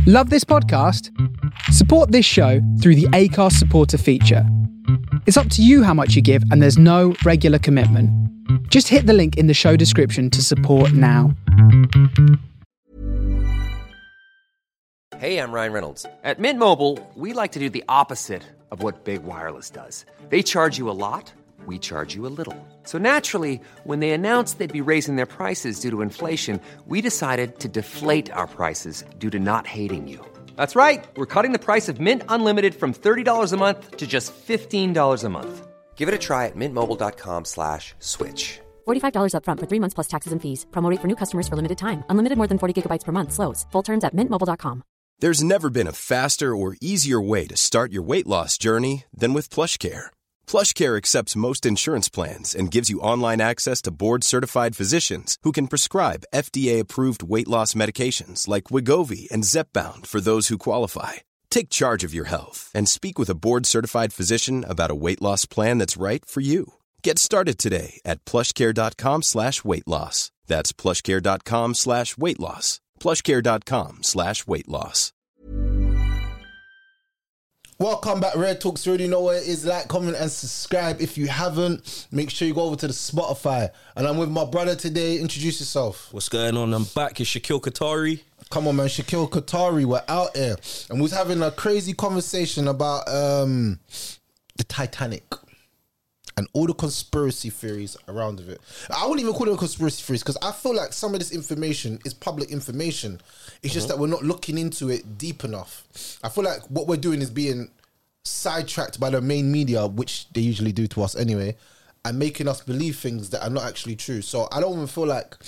Love this podcast? Support this show through the Acast supporter feature. It's up to you how much you give, and there's no regular commitment. Just hit the link in the show description to support now. Hey, I'm Ryan Reynolds. At Mint Mobile, we like to do the opposite of what Big Wireless does. They charge you a lot, we charge you a little. So naturally, when they announced they'd be raising their prices due to inflation, we decided to deflate our prices due to not hating you. That's right. We're cutting the price of Mint Unlimited from $30 a month to just $15 a month. Give it a try at mintmobile.com/switch. $45 up front for 3 months plus taxes and fees. Promo rate for new customers for limited time. Unlimited more than 40 gigabytes per month. Slows full terms at mintmobile.com. There's never been a faster or easier way to start your weight loss journey than with PlushCare. PlushCare accepts most insurance plans and gives you online access to board-certified physicians who can prescribe FDA-approved weight loss medications like Wegovy and Zepbound for those who qualify. Take charge of your health and speak with a board-certified physician about a weight loss plan that's right for you. Get started today at plushcare.com/weight loss. That's plushcare.com/weight loss. plushcare.com/weight loss. Welcome back, Red Talks. You already know what it is. Like, comment, and subscribe. If you haven't, make sure you go over to the Spotify. And I'm with my brother today. Introduce yourself. What's going on? I'm back. It's Shaquille Qatari. Come on, man. Shaquille Qatari. We're out here. And we was having a crazy conversation about the Titanic and all the conspiracy theories around of it. I wouldn't even call it a conspiracy theories because I feel like some of this information is public information. It's just that we're not looking into it deep enough. I feel like what we're doing is being sidetracked by the main media, which they usually do to us anyway, and making us believe things that are not actually true. So I don't even feel like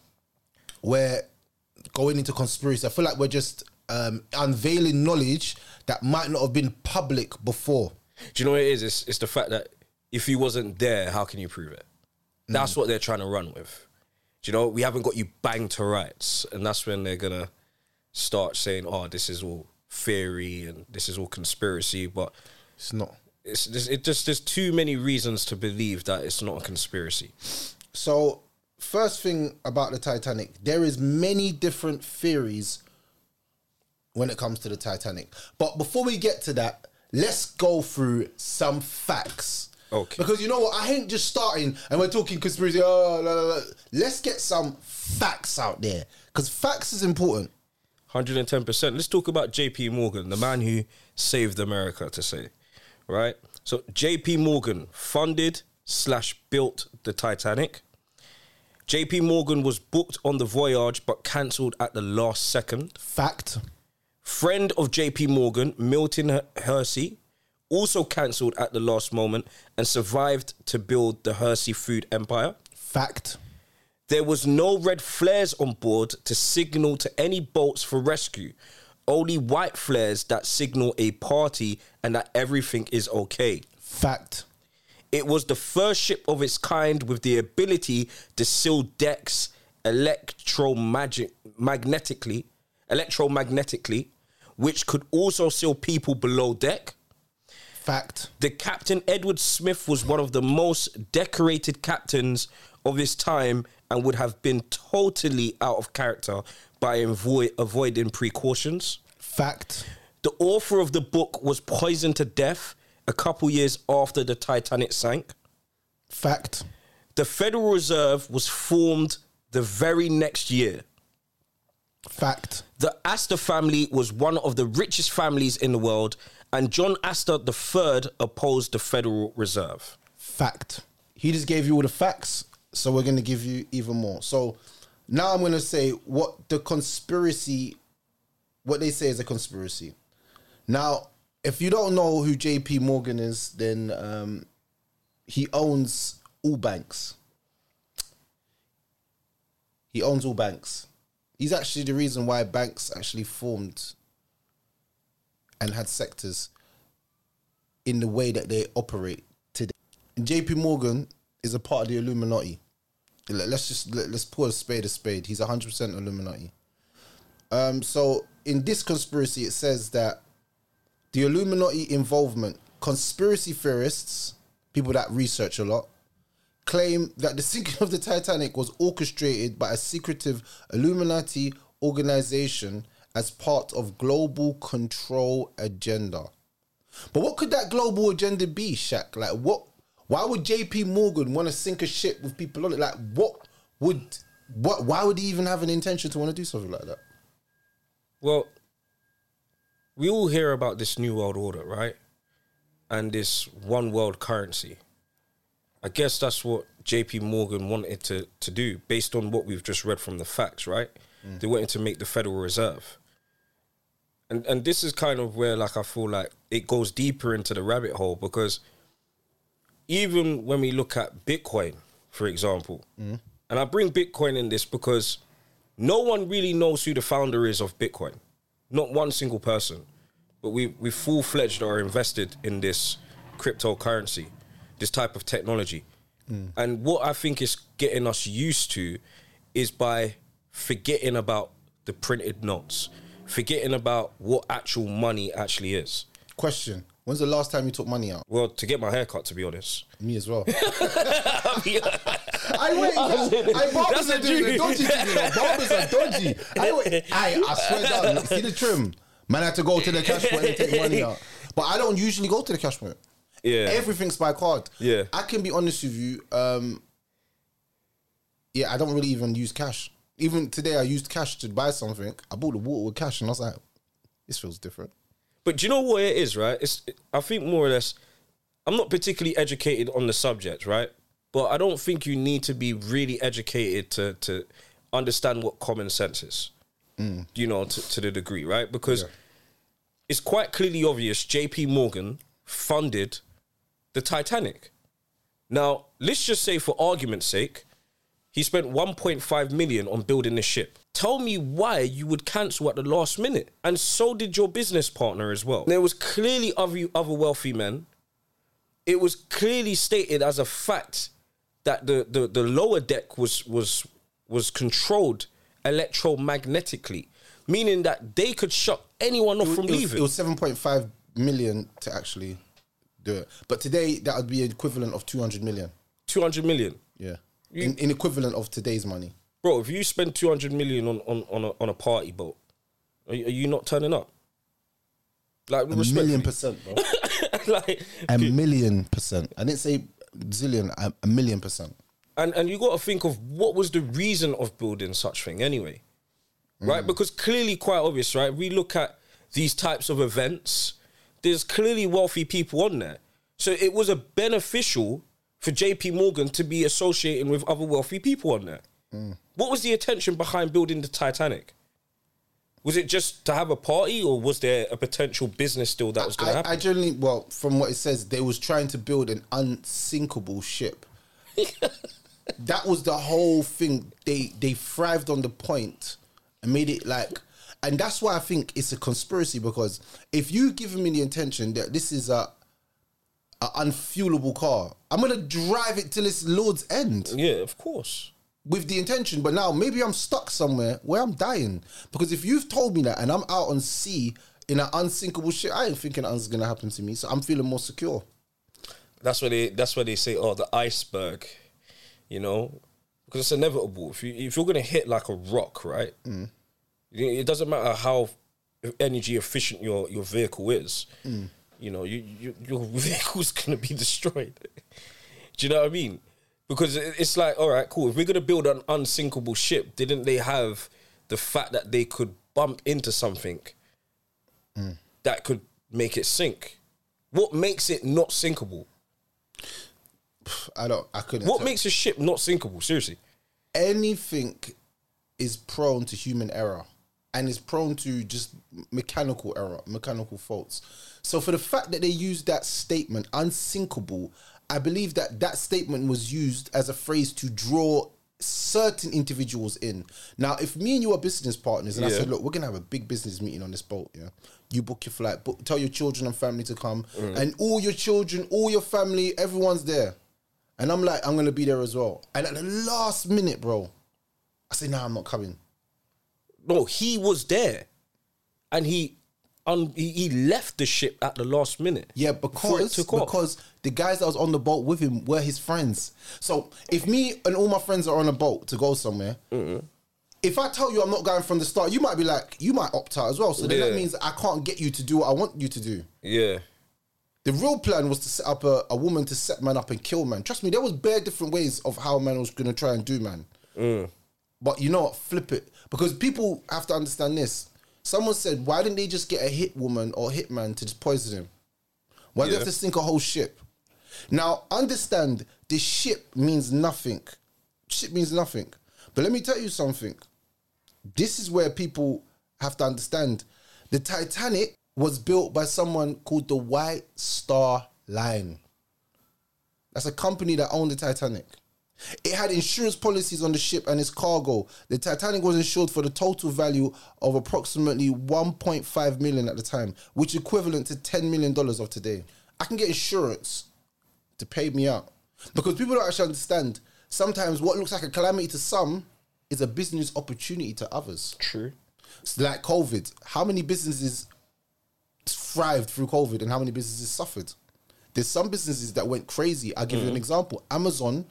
we're going into conspiracy. I feel like we're just unveiling knowledge that might not have been public before. Do you know what it is? It's the fact that if he wasn't there, how can you prove it? That's what they're trying to run with. Do you know, we haven't got you banged to rights. And that's when they're going to start saying, oh, this is all theory and this is all conspiracy. But it's not. There's too many reasons to believe that it's not a conspiracy. So, first thing about the Titanic, there is many different theories when it comes to the Titanic. But before we get to that, let's go through some facts. Okay. Because you know what? I ain't just starting and we're talking conspiracy. Let's get some facts out there. Because facts is important. 110%. Let's talk about JP Morgan, the man who saved America, to say. Right? So JP Morgan funded/built the Titanic. JP Morgan was booked on the voyage but cancelled at the last second. Fact. Friend of JP Morgan, Milton Hersey, also cancelled at the last moment and survived to build the Hersey food empire. Fact. There was no red flares on board to signal to any boats for rescue. Only white flares that signal a party and that everything is okay. Fact. It was the first ship of its kind with the ability to seal decks electromagnetically, which could also seal people below deck. Fact. The Captain Edward Smith was one of the most decorated captains of his time and would have been totally out of character by avoiding precautions. Fact. The author of the book was poisoned to death a couple years after the Titanic sank. Fact. The Federal Reserve was formed the very next year. Fact. The Astor family was one of the richest families in the world, and John Astor III opposed the Federal Reserve. Fact. He just gave you all the facts, so we're going to give you even more. So now I'm going to say what they say is a conspiracy. Now, if you don't know who JP Morgan is, then he owns all banks. He owns all banks. He's actually the reason why banks actually formed and had sectors in the way that they operate today. And JP Morgan is a part of the Illuminati. Let's call a spade a spade. He's 100% Illuminati. So in this conspiracy, it says that the Illuminati involvement, conspiracy theorists, people that research a lot, claim that the sinking of the Titanic was orchestrated by a secretive Illuminati organization as part of global control agenda. But what could that global agenda be, Shaq? Like, what? Why would JP Morgan want to sink a ship with people on it? Like, why would he even have an intention to want to do something like that? Well, we all hear about this new world order, right? And this one world currency. I guess that's what JP Morgan wanted to do based on what we've just read from the facts, right? They wanted to make the Federal Reserve. And this is kind of where, like, I feel like it goes deeper into the rabbit hole, because even when we look at Bitcoin, for example, and I bring Bitcoin in this because no one really knows who the founder is of Bitcoin. Not one single person. But we full-fledged are invested in this cryptocurrency, this type of technology. And what I think is getting us used to is by forgetting about the printed notes, forgetting about what actual money actually is. Question. When's the last time you took money out? Well, to get my hair cut, to be honest. Me as well. That's Barbers a are doing Jew. the dodgy thing, you know. Barbers are dodgy. I swear down. See the trim? Man, I had to go to the cash point and take money out. But I don't usually go to the cash point. Yeah. Everything's by card. Yeah. I can be honest with you. I don't really even use cash. Even today, I used cash to buy something. I bought the water with cash and I was like, this feels different. But do you know what it is, right? I think more or less, I'm not particularly educated on the subject, right? But I don't think you need to be really educated to understand what common sense is, you know, to the degree, right? Because it's quite clearly obvious JP Morgan funded the Titanic. Now, let's just say for argument's sake, he spent 1.5 million on building the ship. Tell me why you would cancel at the last minute. And so did your business partner as well. There was clearly other wealthy men. It was clearly stated as a fact that the lower deck was controlled electromagnetically, meaning that they could shut anyone off from leaving. It was 7.5 million to actually do it. But today, that would be equivalent of 200 million. 200 million? Yeah. In equivalent of today's money. Bro, if you spend 200 million on a party boat, are you not turning up? Like, a million percent, bro. Like, a million percent. I didn't say zillion, a million percent. And you got to think of what was the reason of building such thing anyway, right? Because clearly quite obvious, right? We look at these types of events, there's clearly wealthy people on there. So it was a beneficial for JP Morgan to be associating with other wealthy people on there. What was the intention behind building the Titanic? Was it just to have a party, or was there a potential business deal that was going to happen? I generally, well, from what it says, they was trying to build an unsinkable ship. That was the whole thing. They thrived on the point and made it like, and that's why I think it's a conspiracy, because if you give me the intention that this is a unfuelable car, I'm going to drive it till its Lord's end. Yeah, of course. With the intention, but now maybe I'm stuck somewhere where I'm dying. Because if you've told me that and I'm out on sea in an unsinkable ship, I ain't thinking anything's going to happen to me. So I'm feeling more secure. That's why they say, oh, the iceberg, you know, because it's inevitable. If you're going to hit like a rock, right? It doesn't matter how energy efficient your vehicle is. You know, your vehicle's going to be destroyed. Do you know what I mean? Because it's like, all right, cool. If we're going to build an unsinkable ship, didn't they have the fact that they could bump into something that could make it sink? What makes it not sinkable? I couldn't. What makes a ship not sinkable? Seriously. Anything is prone to human error and is prone to just mechanical error, mechanical faults. So for the fact that they used that statement, unsinkable, I believe that statement was used as a phrase to draw certain individuals in. Now, if me and you are business partners and I said, look, we're going to have a big business meeting on this boat, yeah? You book your flight, tell your children and family to come, and all your children, all your family, everyone's there. And I'm like, I'm going to be there as well. And at the last minute, bro, I say, nah, I'm not coming. No, he was there. And he left the ship at the last minute. Yeah, because the guys that was on the boat with him were his friends. So if me and all my friends are on a boat to go somewhere, if I tell you I'm not going from the start, you might be like, you might opt out as well. So then that means I can't get you to do what I want you to do. Yeah. The real plan was to set up a woman to set man up and kill man. Trust me, there was bare different ways of how man was going to try and do man. But you know what? Flip it. Because people have to understand this. Someone said, why didn't they just get a hit woman or hit man to just poison him? Why do they have to sink a whole ship? Now, understand, the ship means nothing. Ship means nothing. But let me tell you something. This is where people have to understand. The Titanic was built by someone called the White Star Line. That's a company that owned the Titanic. It had insurance policies on the ship and its cargo. The Titanic was insured for the total value of approximately 1.5 million at the time, which is equivalent to $10 million of today. I can get insurance to pay me out. Because people don't actually understand, sometimes what looks like a calamity to some is a business opportunity to others. True. It's like COVID. How many businesses thrived through COVID and how many businesses suffered? There's some businesses that went crazy. I'll give you an example. Amazon,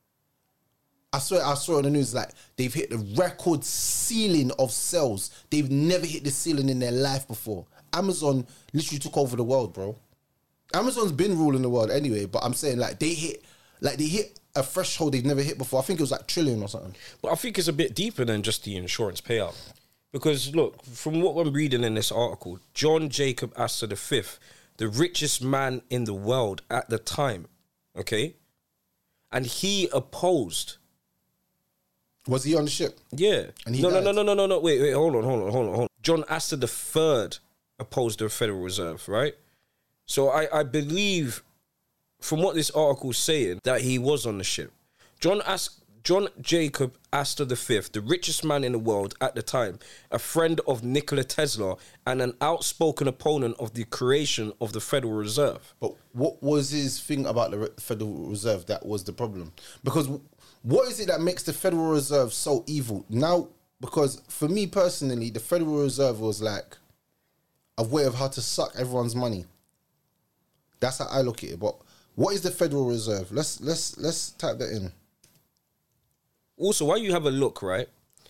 I saw on the news, like, they've hit the record ceiling of sales. They've never hit the ceiling in their life before. Amazon literally took over the world, bro. Amazon's been ruling the world anyway, but I'm saying, like, they hit a threshold they've never hit before. I think it was like trillion or something. But I think it's a bit deeper than just the insurance payout. Because look, from what I'm reading in this article, John Jacob Astor V, the richest man in the world at the time, okay? And he opposed. Was he on the ship? Yeah. And he no, died? no. Wait, hold on. John Astor III opposed the Federal Reserve, right? So I believe, from what this article is saying, that he was on the ship. John Jacob Astor V, the richest man in the world at the time, a friend of Nikola Tesla, and an outspoken opponent of the creation of the Federal Reserve. But what was his thing about the Federal Reserve that was the problem? Because what is it that makes the Federal Reserve so evil? Now, because for me personally, the Federal Reserve was like a way of how to suck everyone's money. That's how I look at it. But what is the Federal Reserve? Let's type that in. Also, while you have a look, right,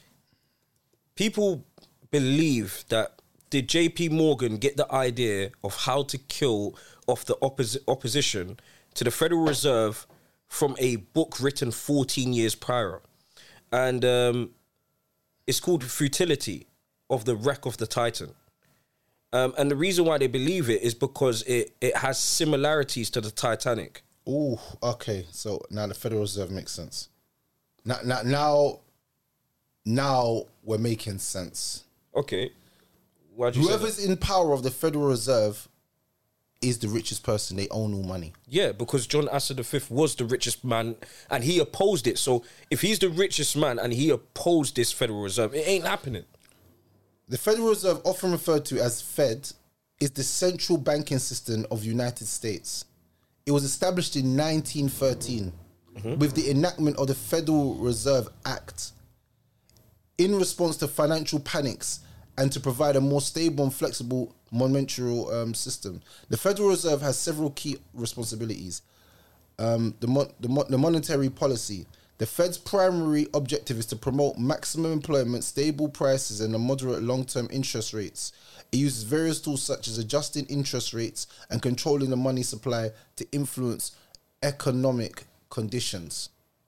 people believe that did JP Morgan get the idea of how to kill off the opposition to the Federal Reserve from a book written 14 years prior. And it's called Futility of the Wreck of the Titan. And the reason why they believe it is because it has similarities to the Titanic. Oh, okay. So now the Federal Reserve makes sense. Now we're making sense. Okay. Why'd you say Whoever's that? in power of the Federal Reserve is the richest person. They own all money. Yeah, because John Astor V was the richest man and he opposed it. So if he's the richest man and he opposed this Federal Reserve, it ain't happening. The Federal Reserve, often referred to as Fed, is the central banking system of the United States. It was established in 1913 with the enactment of the Federal Reserve Act in response to financial panics and to provide a more stable and flexible monetary system. The Federal Reserve has several key responsibilities. The monetary policy. The Fed's primary objective is to promote maximum employment, stable prices, and a moderate long-term interest rates. It uses various tools such as adjusting interest rates and controlling the money supply to influence economic conditions.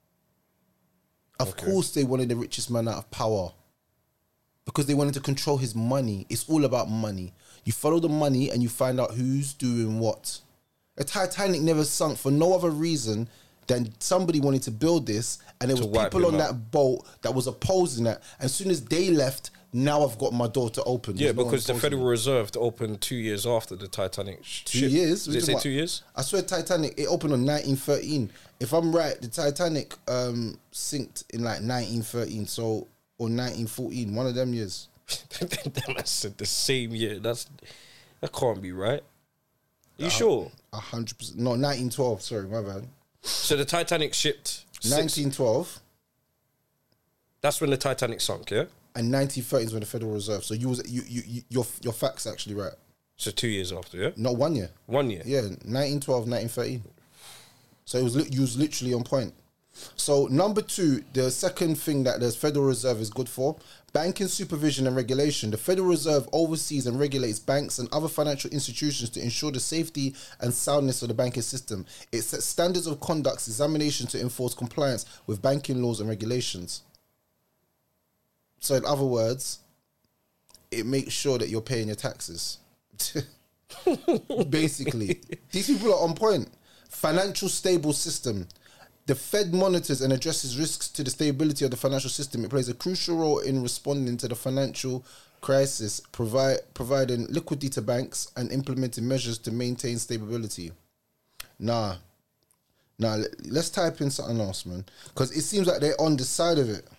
Of course, they wanted the richest man out of power because they wanted to control his money. It's all about money. You follow the money and you find out who's doing what. The Titanic never sunk for no other reason than somebody wanted to build this, and there was people on that boat that was opposing that. As soon as they left, now I've got my door to open. Yeah, There's no because the one Federal opposing Reserve opened 2 years after the Titanic ship. 2 years? Did it say 2 years? I swear Titanic, it opened on 1913. If I'm right, the Titanic sinked in like 1913, so, or 1914, one of them years. That's the same year. That can't be right. You sure? 100%. No, 1912, sorry, my bad. So the Titanic shipped 1912 That's when the Titanic sunk, yeah? and 1930 is when the Federal Reserve. So your facts actually right. So 2 years after, yeah? Not 1 year. 1 year. Yeah, 1912, 1913. So you was literally on point. So number 2, the second thing that the Federal Reserve is good for, banking supervision and regulation. The Federal Reserve oversees and regulates banks and other financial institutions to ensure the safety and soundness of the banking system. It sets standards of conduct, examination to enforce compliance with banking laws and regulations. So in other words, it makes sure that you're paying your taxes. Basically, these people are on point. Financial stable system. The Fed monitors and addresses risks to the stability of the financial system. It plays a crucial role in responding to the financial crisis, providing liquidity to banks and implementing measures to maintain stability. Now, let's type in something else, man, because it seems like they're on the side of it.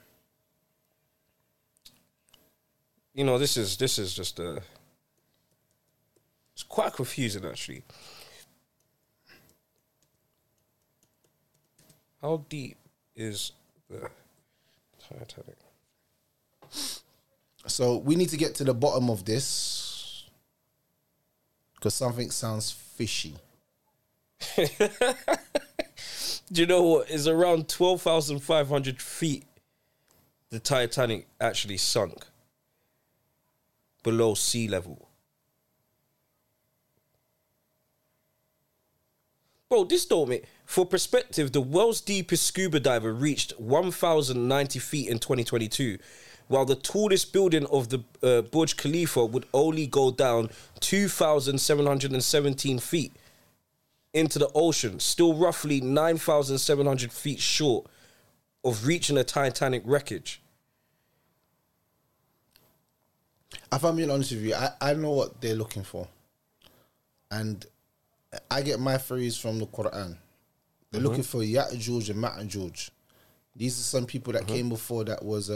You know, this is just it's quite confusing, actually. How deep is the Titanic? So we need to get to the bottom of this because something sounds fishy. Do you know what? It's around 12,500 feet the Titanic actually sunk below sea level. Bro, this don't make... For perspective, the world's deepest scuba diver reached 1,090 feet in 2022, while the tallest building of the Burj Khalifa would only go down 2,717 feet into the ocean, still roughly 9,700 feet short of reaching the Titanic wreckage. If I'm being honest with you, I know what they're looking for. And I get my theories from the Quran. They're looking for Ya'juj and Ma'juj. These are some people that came before that was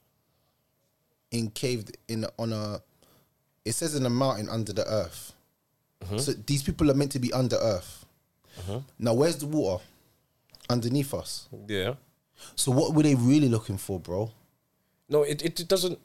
encaved on a... It says in a mountain under the earth. So these people are meant to be under earth. Now, where's the water? Underneath us. Yeah. So what were they really looking for, bro? No, it doesn't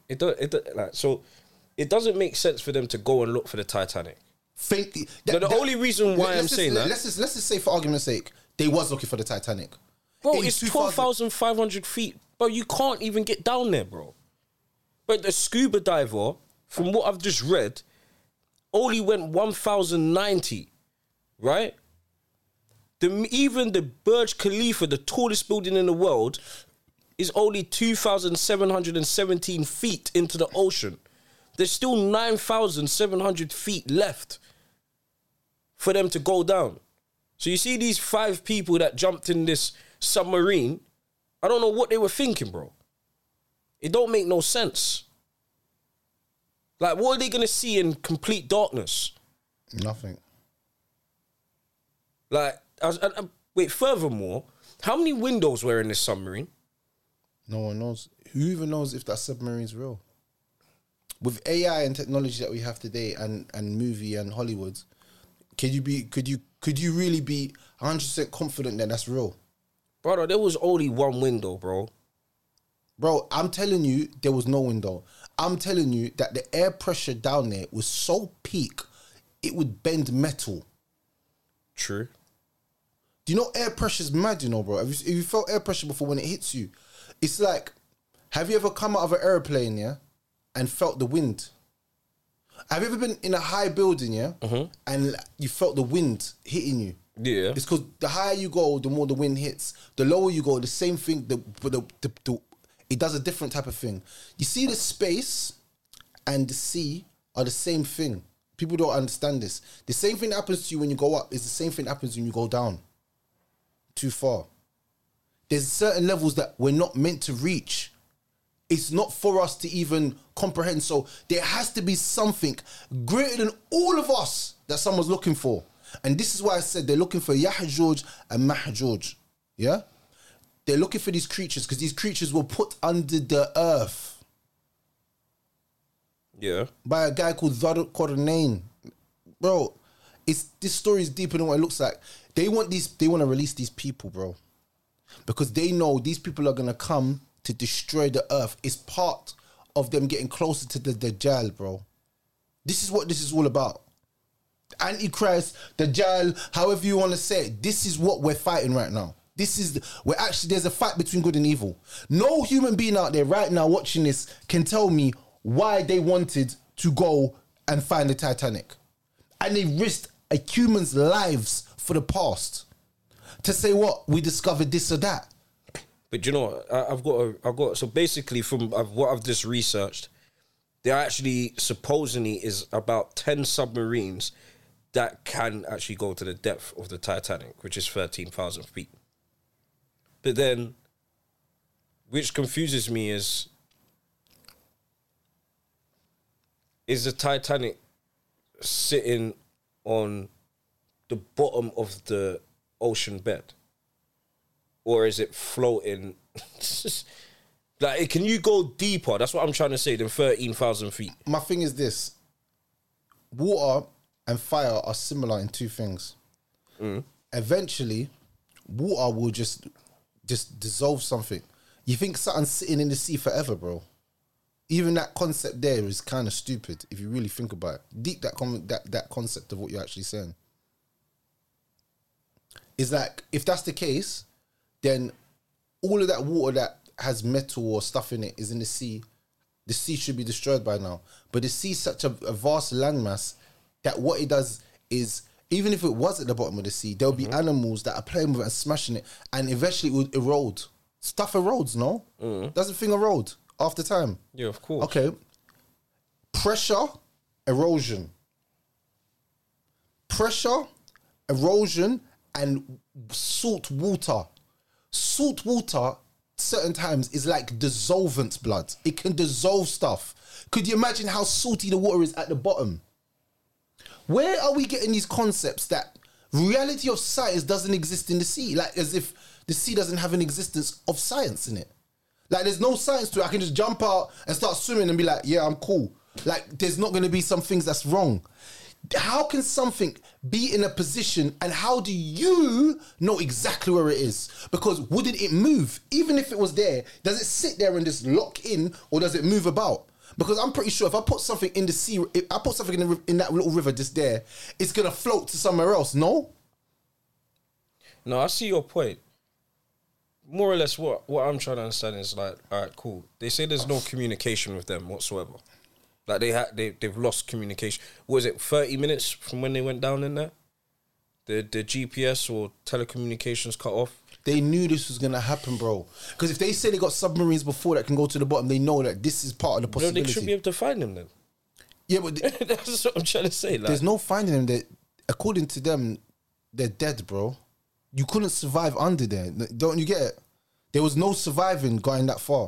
make sense for them to go and look for the Titanic. The only reason why I'm saying that... Let's just say, for argument's sake, they was looking for the Titanic. Bro, it's 12,500 feet. Bro, you can't even get down there, bro. But the scuba diver, from what I've just read, only went 1,090, right? Even the Burj Khalifa, the tallest building in the world, is only 2,717 feet into the ocean. There's still 9,700 feet left for them to go down. So you see these 5 people that jumped in this submarine, I don't know what they were thinking, bro. It don't make no sense. Like, what are they going to see in complete darkness? Nothing. Like, wait, furthermore, how many windows were in this submarine? No one knows. Who even knows if that submarine's real? With AI and technology that we have today, and movie and Hollywood, could you really be 100% confident that that's real? Brother, there was only one window, bro. Bro, I'm telling you, there was no window. I'm telling you that the air pressure down there was so peak, it would bend metal. True. Do you know air pressure's mad, you know, bro? Have you felt air pressure before when it hits you? It's like, have you ever come out of an airplane, yeah, and felt the wind? Have you ever been in a high building, yeah, and you felt the wind hitting you? Yeah. It's because the higher you go, the more the wind hits. The lower you go, the same thing, it does a different type of thing. You see, the space and the sea are the same thing. People don't understand this. The same thing that happens to you when you go up is the same thing that happens when you go down too far. There's certain levels that we're not meant to reach. It's not for us to even comprehend. So there has to be something greater than all of us that someone's looking for. And this is why I said they're looking for Ya'juj and Ma'juj. Yeah? They're looking for these creatures because these creatures were put under the earth. Yeah. By a guy called Dhul Qarnayn. Bro, this story is deeper than what it looks like. They want to release these people, bro. Because they know these people are going to come to destroy the earth. It's part of them getting closer to the Dajjal, bro. This is what this is all about. Antichrist, Dajjal, however you want to say it. This is what we're fighting right now. there's a fight between good and evil. No human being out there right now watching this can tell me why they wanted to go and find the Titanic. And they risked a human's lives for the past to say what? We discovered this or that. But you know what? I've got. So basically, from what I've just researched, there actually supposedly is about 10 submarines that can actually go to the depth of the Titanic, which is 13,000 feet. But then, which confuses me is the Titanic sitting on the bottom of the ocean bed? Or is it floating? Like, can you go deeper? That's what I'm trying to say, than 13,000 feet. My thing is this. Water and fire are similar in two things. Eventually, water will just dissolve something. You think something's sitting in the sea forever, bro? Even that concept there is kind of stupid if you really think about it. Deep that concept of what you're actually saying. It's like, if that's the case, then all of that water that has metal or stuff in it is in the sea. The sea should be destroyed by now. But the sea is such a vast landmass that what it does is, even if it was at the bottom of the sea, there'll be animals that are playing with it and smashing it, and eventually it will erode. Stuff erodes, no? Does the thing erode after time? Yeah, of course. Okay. Pressure, erosion. Pressure, erosion, and salt water. Salt water, certain times, is like dissolvent blood. It can dissolve stuff. Could you imagine how salty the water is at the bottom? Where are we getting these concepts that reality of science doesn't exist in the sea? Like, as if the sea doesn't have an existence of science in it. Like, there's no science to it. I can just jump out and start swimming and be like, yeah, I'm cool. Like, there's not going to be some things that's wrong. How can something be in a position, and how do you know exactly where it is? Because wouldn't it move? Even if it was there, does it sit there and just lock in, or does it move about? Because I'm pretty sure if I put something in the sea, if I put something in that little river just there, it's going to float to somewhere else, no? No, I see your point. More or less what I'm trying to understand is like, all right, cool. They say there's no communication with them whatsoever. Like, they've lost communication. What was it, 30 minutes from when they went down in there? The GPS or telecommunications cut off? They knew this was going to happen, bro. Because if they say they got submarines before that can go to the bottom, they know that this is part of the possibility. No, they should be able to find them then. Yeah, but that's what I'm trying to say. Like, there's no finding them. That, according to them, they're dead, bro. You couldn't survive under there. Don't you get it? There was no surviving going that far.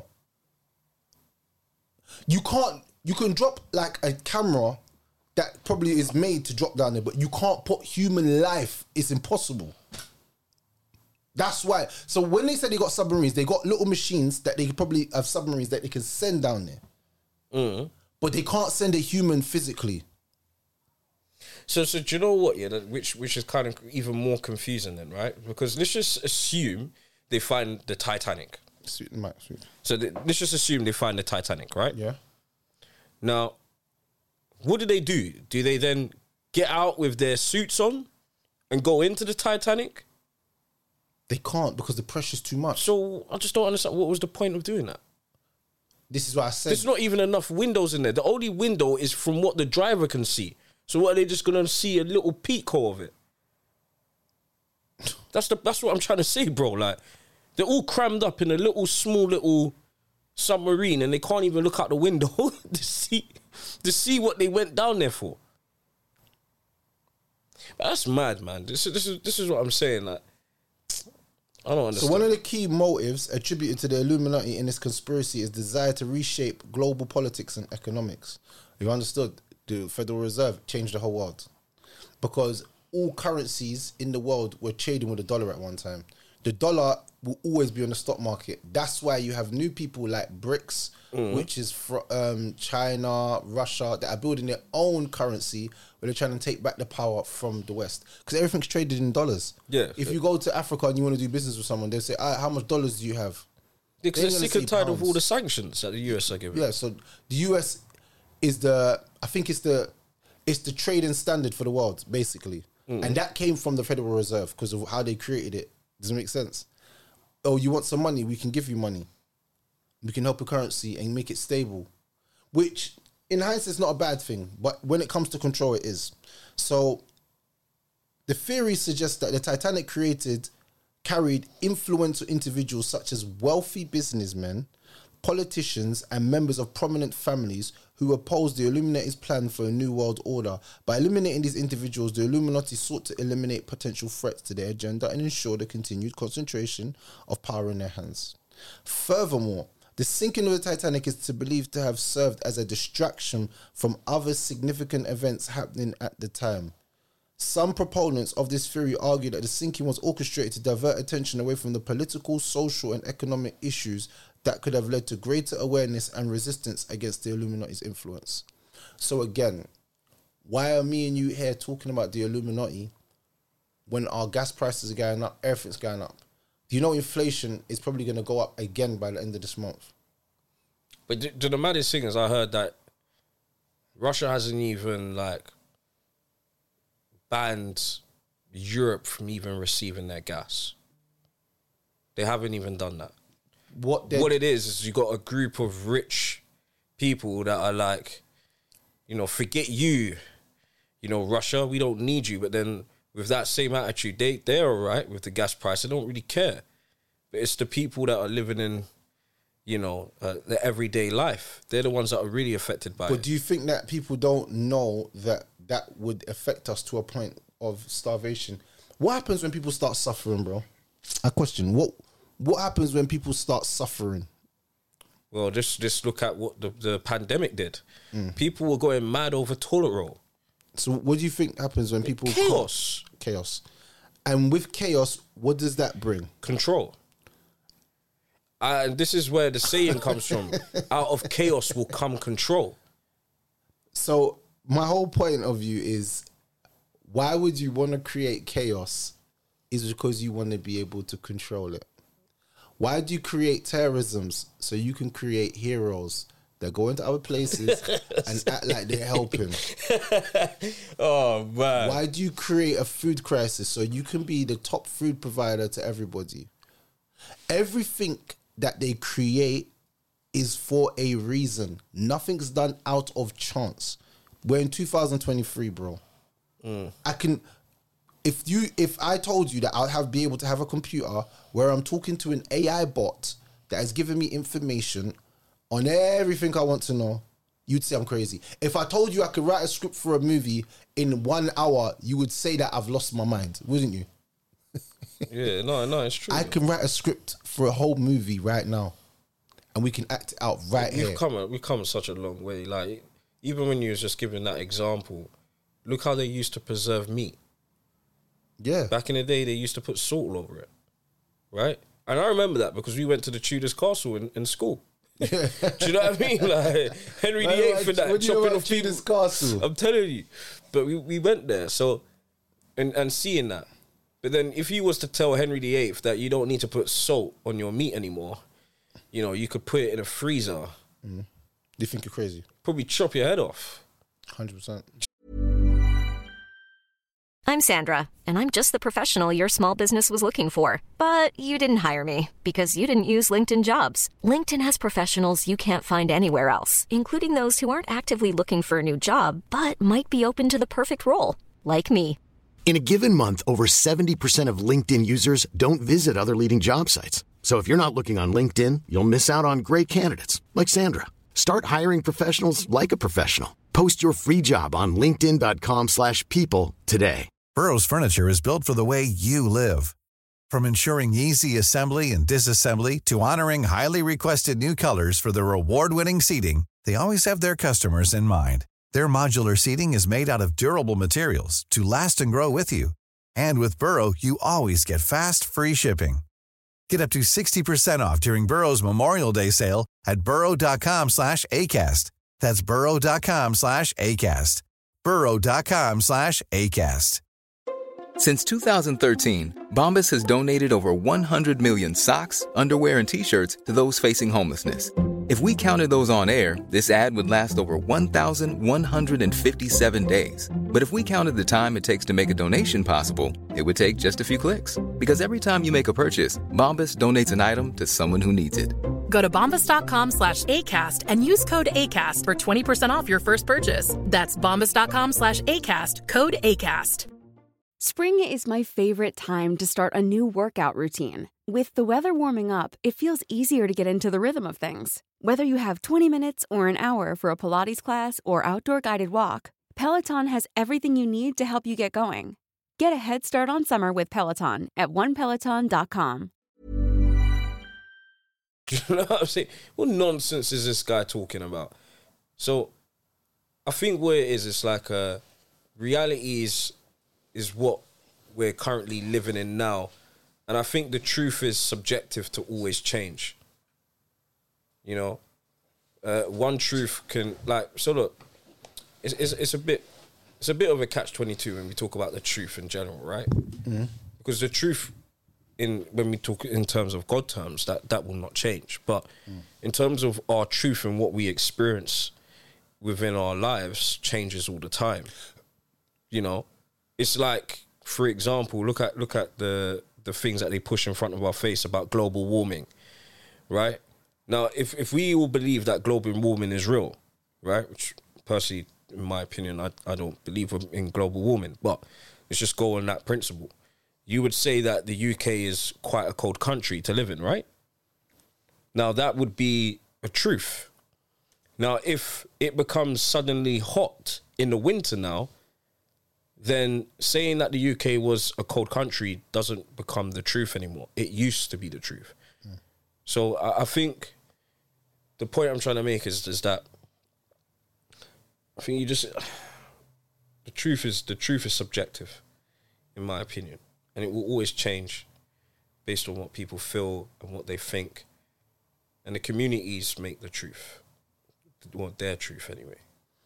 You can drop like a camera that probably is made to drop down there, but you can't put human life. It's impossible. That's why. So when they said they got submarines, they got little machines that they could probably have submarines that they can send down there. But they can't send a human physically. So do you know what? Yeah, which is kind of even more confusing then, right? Because let's just assume they find the Titanic. Sweet. So let's just assume they find the Titanic, right? Yeah. Now, what do? Do they then get out with their suits on and go into the Titanic? They can't, because the pressure's too much. So I just don't understand, what was the point of doing that? This is what I said. There's not even enough windows in there. The only window is from what the driver can see. So what, are they just going to see a little peephole of it? That's what I'm trying to say, bro. Like, they're all crammed up in a small little submarine, and they can't even look out the window to see what they went down there for. But that's mad, man. This is what I'm saying. Like, I don't understand. So one of the key motives attributed to the Illuminati in this conspiracy is desire to reshape global politics and economics. You understood? The Federal Reserve changed the whole world, because all currencies in the world were trading with the dollar at one time. The dollar will always be on the stock market. That's why you have new people like BRICS, which is China, Russia, that are building their own currency where they're trying to take back the power from the West. Because everything's traded in dollars. Yeah. If you go to Africa and you want to do business with someone, they'll say, how much dollars do you have? Because they're sick and tired of all the sanctions that the US are giving. Yeah, so the US is it's the trading standard for the world, basically. And that came from the Federal Reserve because of how they created it. Does it make sense? oh, you want some money? We can give you money. We can help your currency and make it stable. Which, in hindsight, is not a bad thing. But when it comes to control, it is. So, the theory suggests that the Titanic carried influential individuals such as wealthy businessmen, politicians, and members of prominent families who opposed the Illuminati's plan for a new world order. By eliminating these individuals, the Illuminati sought to eliminate potential threats to their agenda and ensure the continued concentration of power in their hands. Furthermore, the sinking of the Titanic is believed to have served as a distraction from other significant events happening at the time. Some proponents of this theory argue that the sinking was orchestrated to divert attention away from the political, social, and economic issues that could have led to greater awareness and resistance against the Illuminati's influence. So again, why are me and you here talking about the Illuminati when our gas prices are going up, everything's going up? Do you know inflation is probably going to go up again by the end of this month? But the maddest thing is I heard that Russia hasn't even, like, banned Europe from even receiving their gas. They haven't even done that. What it is you got a group of rich people that are like, you know, forget you, you know, Russia, we don't need you. But then with that same attitude, they're all right with the gas price. They don't really care. But it's the people that are living in, you know, the everyday life. They're the ones that are really affected by it. But do you think that people don't know that that would affect us to a point of starvation? What happens when people start suffering, bro? I question, what happens when people start suffering? Well, just look at what the pandemic did. People were going mad over toilet roll. So what do you think happens when people... Chaos. And with chaos, what does that bring? Control. And this is where the saying comes from. Out of chaos will come control. So my whole point of view is, why would you want to create chaos? Is because you want to be able to control it. Why do you create terrorisms? So you can create heroes that go into other places and act like they're helping. Oh, man. Why do you create a food crisis? So you can be the top food provider to everybody. Everything that they create is for a reason. Nothing's done out of chance. We're in 2023, bro. If I told you that I'd be able to have a computer where I'm talking to an AI bot that has given me information on everything I want to know, you'd say I'm crazy. If I told you I could write a script for a movie in 1 hour, you would say that I've lost my mind, wouldn't you? Yeah, no, it's true. I can write a script for a whole movie right now, and we can act it out here. We've come such a long way. Like, even when you was just giving that example, look how they used to preserve meat. Yeah. Back in the day, they used to put salt over it, right? And I remember that because we went to the Tudors Castle in school. Do you know what I mean? Like Henry VIII for that chopping off Tudors Castle. I'm telling you. But we went there, so and seeing that. But then if you was to tell Henry VIII that you don't need to put salt on your meat anymore, you know, you could put it in a freezer. Do you think you're crazy? Probably chop your head off. 100%. I'm Sandra, and I'm just the professional your small business was looking for. But you didn't hire me because you didn't use LinkedIn Jobs. LinkedIn has professionals you can't find anywhere else, including those who aren't actively looking for a new job, but might be open to the perfect role, like me. In a given month, over 70% of LinkedIn users don't visit other leading job sites. So if you're not looking on LinkedIn, you'll miss out on great candidates like Sandra. Start hiring professionals like a professional. Post your free job on linkedin.com/people today. Burrow's furniture is built for the way you live. From ensuring easy assembly and disassembly to honoring highly requested new colors for their award-winning seating, they always have their customers in mind. Their modular seating is made out of durable materials to last and grow with you. And with Burrow, you always get fast, free shipping. Get up to 60% off during Burrow's Memorial Day sale at burrow.com/ACAST. That's burrow.com/ACAST. burrow.com/ACAST. Since 2013, Bombas has donated over 100 million socks, underwear, and T-shirts to those facing homelessness. If we counted those on air, this ad would last over 1,157 days. But if we counted the time it takes to make a donation possible, it would take just a few clicks. Because every time you make a purchase, Bombas donates an item to someone who needs it. Go to bombas.com/ACAST and use code ACAST for 20% off your first purchase. That's bombas.com/ACAST, code ACAST. Spring is my favorite time to start a new workout routine. With the weather warming up, it feels easier to get into the rhythm of things. Whether you have 20 minutes or an hour for a Pilates class or outdoor guided walk, Peloton has everything you need to help you get going. Get a head start on summer with Peloton at onepeloton.com. You know what I'm saying? What nonsense is this guy talking about? So, I think what it is, it's like reality is what we're currently living in now. And I think the truth is subjective to always change. You know? One truth can, so look, it's a bit of a catch-22 when we talk about the truth in general, right? Mm-hmm. Because the truth, when we talk in terms of God terms, that will not change. But in terms of our truth and what we experience within our lives changes all the time. You know, it's like, for example, look at the things that they push in front of our face about global warming, right? Now, if we all believe that global warming is real, right, which personally, in my opinion, I don't believe in global warming, but let's just go on that principle. You would say that the UK is quite a cold country to live in, right? Now, that would be a truth. Now, if it becomes suddenly hot in the winter now, then saying that the UK was a cold country doesn't become the truth anymore. It used to be the truth. Mm. So I think the point I'm trying to make is that I think the truth is subjective, in my opinion. And it will always change based on what people feel and what they think. And the communities make the truth. They want their truth anyway.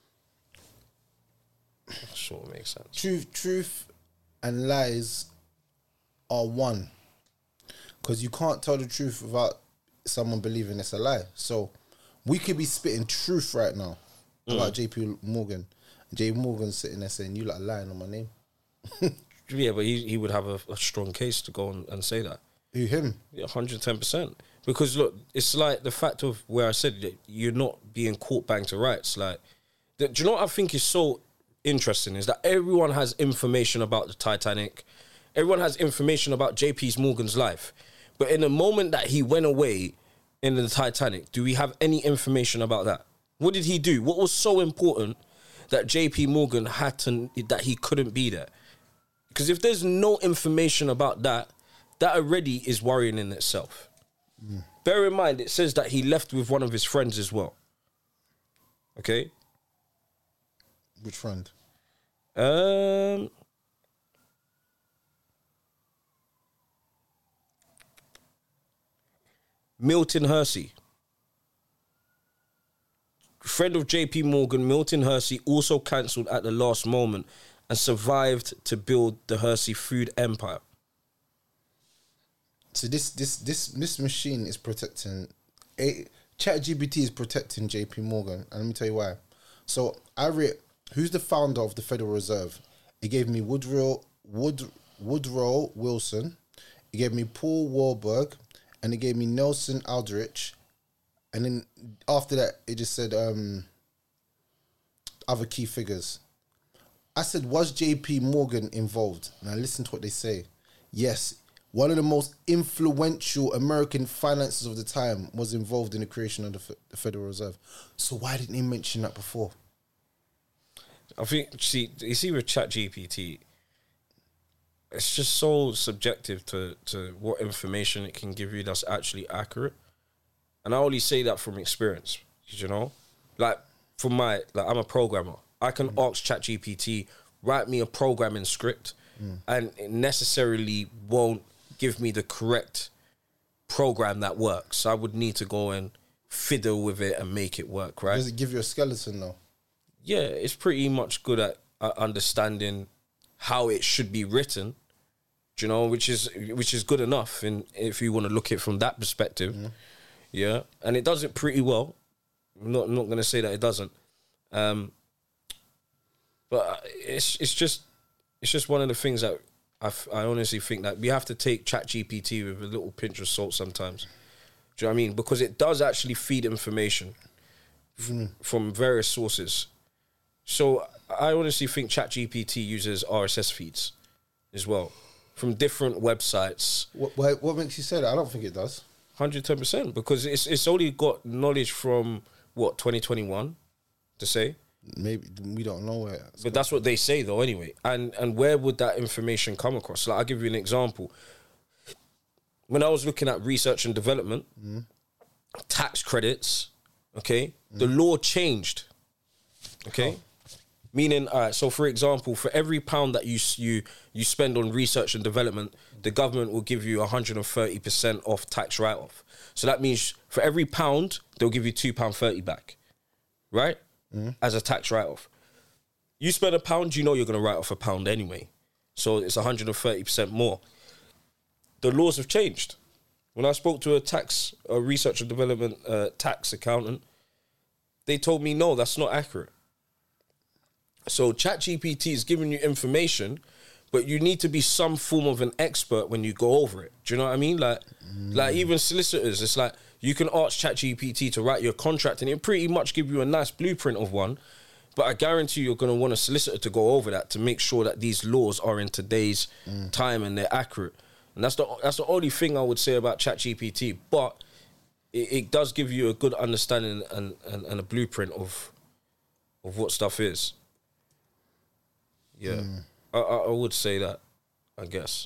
That sort of makes sense. Truth and lies are one. Because you can't tell the truth without someone believing it's a lie. So we could be spitting truth right now about JP Morgan. JP Morgan's sitting there saying, you lot are lying on my name. Yeah, but he would have a strong case to go and say that. Who, him? Yeah, 110%. Because look, it's like the fact of where I said that you're not being caught bang to rights. Like, do you know what I think is so interesting is that everyone has information about the Titanic. Everyone has information about JP Morgan's life. But in the moment that he went away in the Titanic, do we have any information about that? What did he do? What was so important that JP Morgan that he couldn't be there? Because if there's no information about that, that already is worrying in itself. Mm. Bear in mind, it says that he left with one of his friends as well. Okay? Which friend? Milton Hersey. Friend of JP Morgan, Milton Hersey, also cancelled at the last moment and survived to build the Hersey food empire. So this machine is protecting ChatGPT is protecting JP Morgan, and let me tell you why. So I read who's the founder of the Federal Reserve. It gave me Woodrow Wilson. It gave me Paul Warburg, and it gave me Nelson Aldrich. And then after that, it just said other key figures. I said, was JP Morgan involved? And I listened to what they say. Yes, one of the most influential American financiers of the time was involved in the creation of the Federal Reserve. So why didn't he mention that before? I think, you see with ChatGPT, it's just so subjective to what information it can give you that's actually accurate. And I only say that from experience, you know? Like, I'm a programmer. I can ask ChatGPT, write me a programming script, and it necessarily won't give me the correct program that works. I would need to go and fiddle with it and make it work, right? Does it give you a skeleton, though? Yeah, it's pretty much good at understanding how it should be written, you know, which is good enough if you want to look at it from that perspective. Yeah, and it does it pretty well. I'm not going to say that it doesn't. But it's just one of the things that I honestly think that we have to take ChatGPT with a little pinch of salt sometimes. Do you know what I mean? Because it does actually feed information from various sources. So I honestly think ChatGPT uses RSS feeds as well from different websites. What makes you say that? I don't think it does. 110%, because it's only got knowledge from, 2021 to say? Maybe we don't know where. But that's what they say though anyway. And where would that information come across? Like, I'll give you an example. When I was looking at research and development, tax credits, okay, the law changed, okay? Meaning, all right, so for example, for every pound that you spend on research and development, the government will give you 130% off tax write-off. So that means for every pound, they'll give you £2.30 back, right? As a tax write-off. You spend £1, you know you're going to write off £1 anyway. So it's 130% more. The laws have changed. When I spoke to a research and development tax accountant, they told me, no, that's not accurate. So ChatGPT is giving you information, but you need to be some form of an expert when you go over it. Do you know what I mean? Like even solicitors, it's like you can ask ChatGPT to write your contract and it'll pretty much give you a nice blueprint of one. But I guarantee you're going to want a solicitor to go over that to make sure that these laws are in today's time and they're accurate. And that's the only thing I would say about ChatGPT. But it does give you a good understanding and a blueprint of what stuff is. Yeah, I would say that, I guess.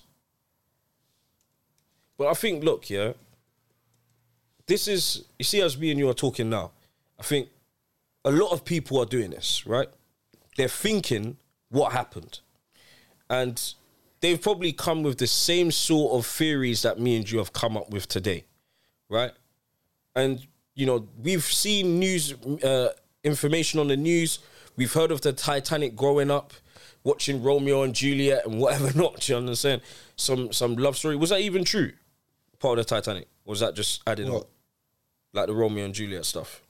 But I think, look, yeah, this is, you see, as me and you are talking now, I think a lot of people are doing this, right? They're thinking what happened. And they've probably come with the same sort of theories that me and you have come up with today, right? And, you know, we've seen news, information on the news. We've heard of the Titanic growing up, watching Romeo and Juliet and whatever not, do you understand? Some love story. Was that even true? Part of the Titanic? Or was that just added on? Like the Romeo and Juliet stuff?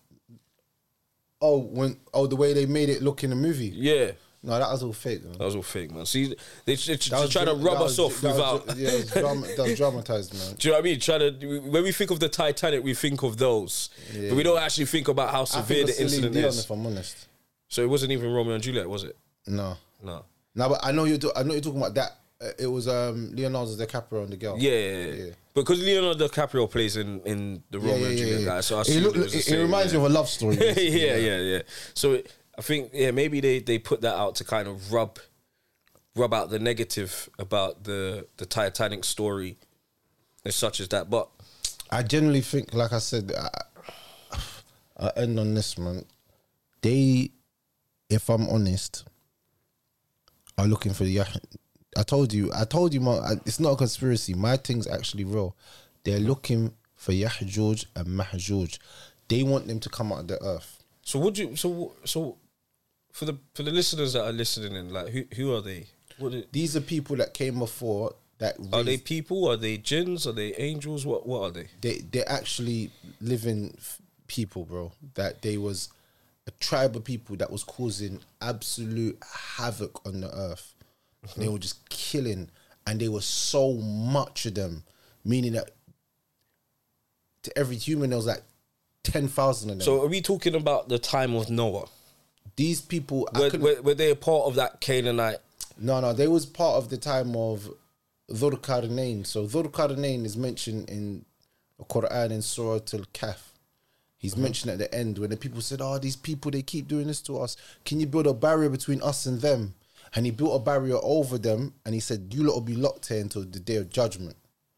The way they made it look in the movie? Yeah. No, that was all fake, man. That was all fake, man. See, they're trying to rub us off without... that was dramatized, man. Do you know what I mean? When we think of the Titanic, we think of those. Yeah. But we don't actually think about how severe the incident is. If I'm honest. So it wasn't even Romeo and Juliet, was it? No, but I know you're talking about that. It was Leonardo DiCaprio and the girl. Yeah. Because Leonardo DiCaprio plays in the Romeo and Juliet guy, so I it reminds you of a love story. yeah. So I think maybe they put that out to kind of rub out the negative about the Titanic story as such as that. But I generally think, like I said, I end on this, man. They, if I'm honest, are looking for the... I told you, it's not a conspiracy. My thing's actually real. They're looking for Yahjuj and Mahjuj. They want them to come out of the earth. So would you... So for the listeners that are listening in, like, who are they? These are people that came before that... Are they people? Are they jinns? Are they angels? What are they? They're actually living people, bro. That they was... a tribe of people that was causing absolute havoc on the earth. They were just killing, and there was so much of them, meaning that to every human there was like 10,000 of them. So are we talking about the time of Noah? These people... Were they a part of that Canaanite? No, they was part of the time of Dhul Qarnayn. So Dhul Qarnayn is mentioned in the Quran in Surah Al-Kahf. He's mentioned at the end when the people said, these people, they keep doing this to us. Can you build a barrier between us and them? And he built a barrier over them, and he said, you lot will be locked here until the day of judgment.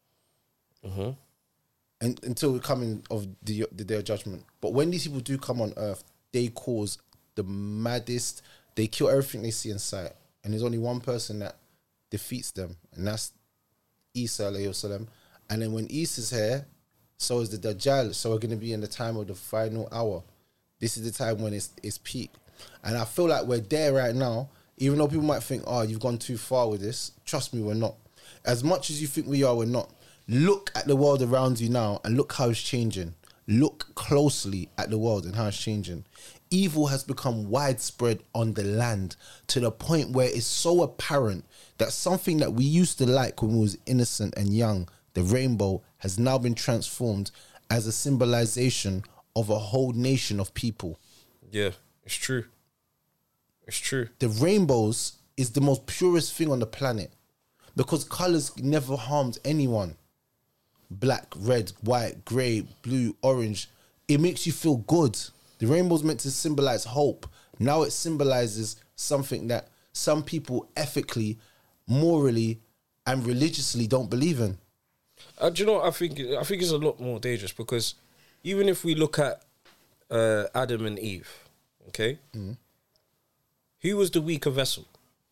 And until the coming of the day of judgment. But when these people do come on earth, they cause the maddest, they kill everything they see in sight. And there's only one person that defeats them, and that's Isa alayhi salam. And then when Isa's here, so is the Dajjal. So we're going to be in the time of the final hour. This is the time when it's peak. And I feel like we're there right now. Even though people might think, you've gone too far with this. Trust me, we're not. As much as you think we are, we're not. Look at the world around you now and look how it's changing. look closely at the world and how it's changing, evil has become widespread on the land to the point where it's so apparent that something that we used to like when we was innocent and young, the rainbow, has now been transformed as a symbolization of a whole nation of people. Yeah, it's true. It's true. The rainbows is the most purest thing on the planet because colors never harmed anyone. Black, red, white, grey, blue, orange. It makes you feel good. The rainbow's meant to symbolize hope. Now it symbolizes something that some people ethically, morally, and religiously don't believe in. Do you know what I think it's a lot more dangerous because even if we look at Adam and Eve, okay, who was the weaker vessel?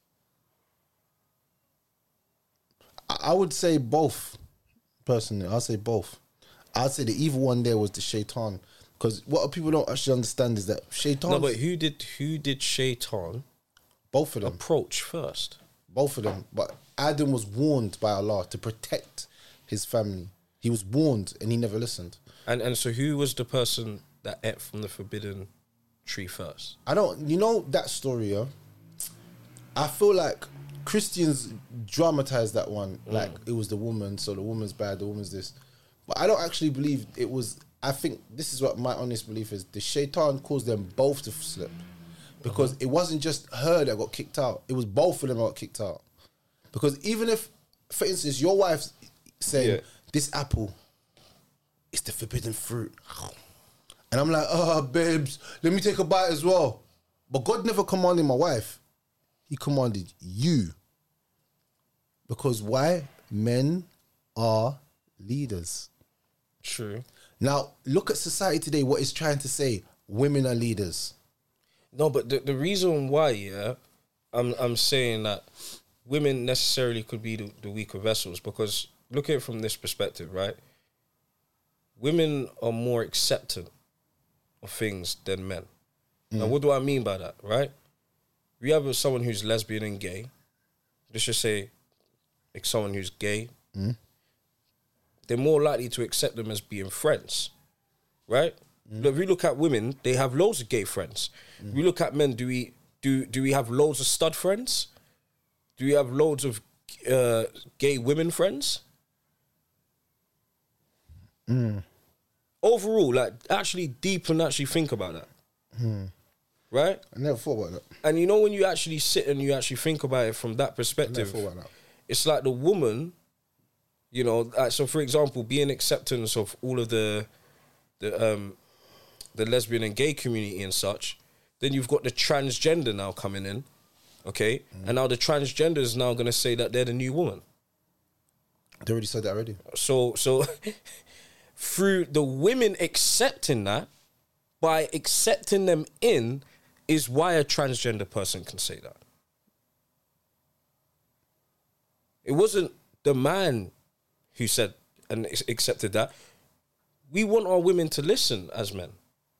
I would say both. Personally, I'll say both. I'd say the evil one there was the shaitan, because what people don't actually understand is that shaitan. No, but who did shaitan? Both of them approach first. Both of them, but Adam was warned by Allah to protect his family. He was warned, and he never listened. And so, who was the person that ate from the forbidden tree first? I don't. You know that story, yeah. I feel like Christians dramatize that one like it was the woman, so the woman's bad, the woman's this. But I don't actually believe it was. I think this is what my honest belief is. The shaitan caused them both to slip. Because it wasn't just her that got kicked out. It was both of them that got kicked out. Because even if, for instance, your wife's saying, this apple is the forbidden fruit. And I'm like, babes, let me take a bite as well. But God never commanded my wife. He commanded you. Because why? Men are leaders. True. Now, look at society today, what it's trying to say. Women are leaders. No, but the reason why, I'm saying that women necessarily could be the weaker vessels, because look at it from this perspective, right? Women are more acceptant of things than men. Now, what do I mean by that, right? We have someone who's lesbian and gay. Let's just say, like someone who's gay. They're more likely to accept them as being friends, right? Look, if we look at women, they have loads of gay friends. We look at men, do we have loads of stud friends? Do we have loads of gay women friends? Overall, like, actually deep and actually think about that. Right? I never thought about that. And you know, when you actually sit and you actually think about it from that perspective, I never thought about that. It's like the woman, you know, so for example, being acceptance of all of the lesbian and gay community and such, then you've got the transgender now coming in, okay? And now the transgender is now going to say that they're the new woman. They already said that already. So through the women accepting that, by accepting them in, is why a transgender person can say that. It wasn't the man who said and accepted that. We want our women to listen as men.